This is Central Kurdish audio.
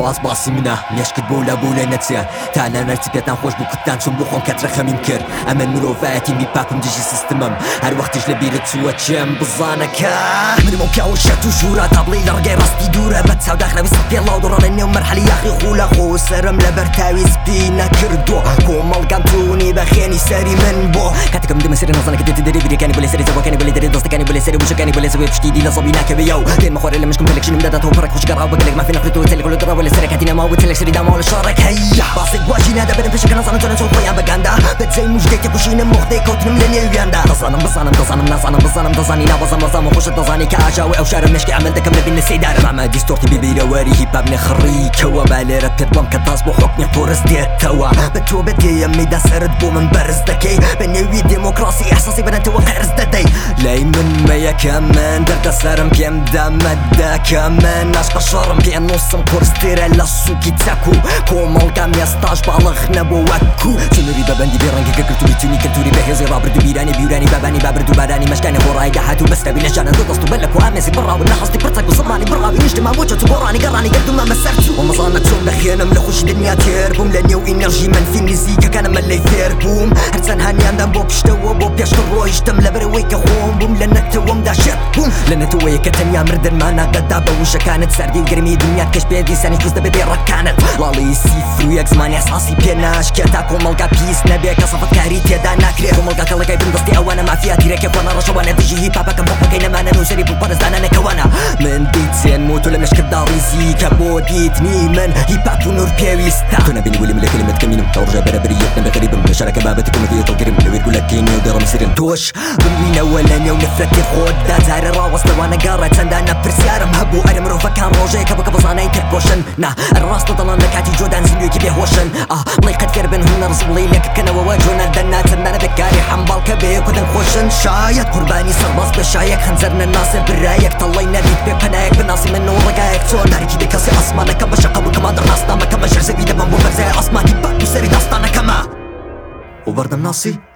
باز باسی منە مێشکرد بۆ لە بۆ لە نەچێ تا نەرچی پێتان خۆش بوو قوتان چۆن بۆ خۆم کەترە خەمیم کرد ئەمە مرۆڤایەتی میپاکم دژی سیستمم هەر وەختیش لە بیرت چووە چێم بزانەکە منمە پیاوە شەت و ژوورە تا بڵێ لە ڕگەی ڕاستی دوورە بە چاوداخراوی سەد پێ ڵاو دڕۆنە نێو مەرحەلی یاخی خولە خۆ سەرم لەبەر تاوی سپی نەکردووە کۆمەڵگەم توونی بەخێنی سەری من بۆ کاتێکم دەمە سەری نەزانەکە دێت دەری بریەکانی بۆ لێ سەری زەوەکانی بۆ لێ دەری دەستەکانی بۆ لێ سەری وشەکانی بۆ لێ سەوێ پشتی لە زەوی ناکەوێ یاو دێنمە خوارێ لە مشکم کلێکشنم دەداتەوە پڕێک خوشگەڕاو بەگەلێک مافی نەخرێتەوە تێلێک لە دڕەوە لە سەرەکەتی نەماوە تێلێک سەری داماوە لە شارێک هەیە باسێک گواژی نادە بەرم پێشەکە نەزانم چۆنە چۆن خۆیان بەگاندا بەجێی موژدەی تێکوشینم مۆختەی کەوتنم لە نێویاندا دەزانم نازانم دەزانی ناوەزم وەزام و خۆشت دەزانی کە ئاژاوە ئەو شارە مشکی عمل دەکەم لە بین سەیدارە ڕامە دیستۆرتی ببیرەوەری هیپاب نەخڕیکەوە با لێرە پێت بڵم کە تاس بۆ حوکمی پۆرس دێتەوە بە تۆ بەدێیە میدا سەرت بۆ من بەرز دەکەی بە نێوی دموکراسی ئەحساسی بەنەتەوە قەرز دەدەی لای من مەیەکە من دەردە سەرم پێم دەمەدەکە من عاشقە شەڕم پێ نووسم کورستێرە لە سووکی چەکو کۆمەڵگەم ئێستاش باڵغ نەبوو وەکو چنووری بەبەندی بێڕەنگەکە کەلتوری چونی کەلتوری بەهێزی ڕابرد و بیرانی بیورانی بابانی بابرد و بارانی مەشکانی بۆ ڕای داهات و بەستەوی لە ژانە دۆ دەست و بەلەک و ئامێزی بڕاون نەخەستی پرچەک و زمانی بڕاوی نیشتما بۆ چۆ گۆڕانی گەڕانی گردومە بەسەر چوو وەمەزانە چۆن بەخێنم لە خوشی دنیا تێر بووم لە نێو ئینەرژی منفی نزیکەکانم لەی فێر بووم هەرچەند هانیاندەم بۆ پشتەوە بۆ پێشتر ڕۆیشتم لەبەرەوەی کە خۆم بووم لە نەتەوەمدا شێت بووم لە نەتەوەیە کە تەنیا مردنمانە دەدا بە وشەکانت سەردی و گرمی دنیات کەش پێ دیسانی خوست دەبێت ڕەکانت لاڵی سیفر و یەک زمانی ئەساسی پێ ناشکێت تا کۆمەڵگا پیس نەبێ کە سەفەتکاری تێدا ناکرێت کۆمەڵگا کەڵەکەی بندستی ئەوانە مافیا تیرێکی خۆنە ڕەشەوانە دژی هیپاپەکەم بۆپەکەی نەمانە نووسری بووپەرزدانانێکەوەنە من دیچێن موتو لە مشکردا ڕیزی کە بۆ دیتنی من هیپاپ و نور پێویستە تۆ نەبینی ولی من لە کلمەت کەمینم ئەو ڕژە بەرەبریەت نەبێ غەریبم لە شارەکە بابەتی کۆمەدیە دڵگرم لە وێرگولەکەی نێو دەڕەم سرن تۆش ببینەوە لە نێو نفرەتی خۆتدا جارە ڕاوەستەوانە گەڕە چەندانە پرسیارم هەبوو ئەرە مرۆڤەکان ڕۆژەیە کە بکە بەزانای ترکۆشن نا ڕاستە دەڵان لە کاتی جۆدان زیندویەکی بێهۆشن بڵێ قەتکەر بن هونەڕز بڵێ لێککەنەوەوە جۆنە دەناتەندانە بێکاری حەمباڵکە بێ کودن خۆشن شاید قوربانی سەرباز بەشایەک خەنجەر نەناسێ برایەک تەڵی نەدیت پێ پەنایەک بناسی من و ڕێگایەک چۆن دارێکی بێکەسی ئاسمانەکە بەشە قەبولکەمان دەڕاستامەکە مەژەر زەوی دەبم بۆ بەرزای ئاسمانی پاک و سەری داستانەکەمە و بەردەم ناسی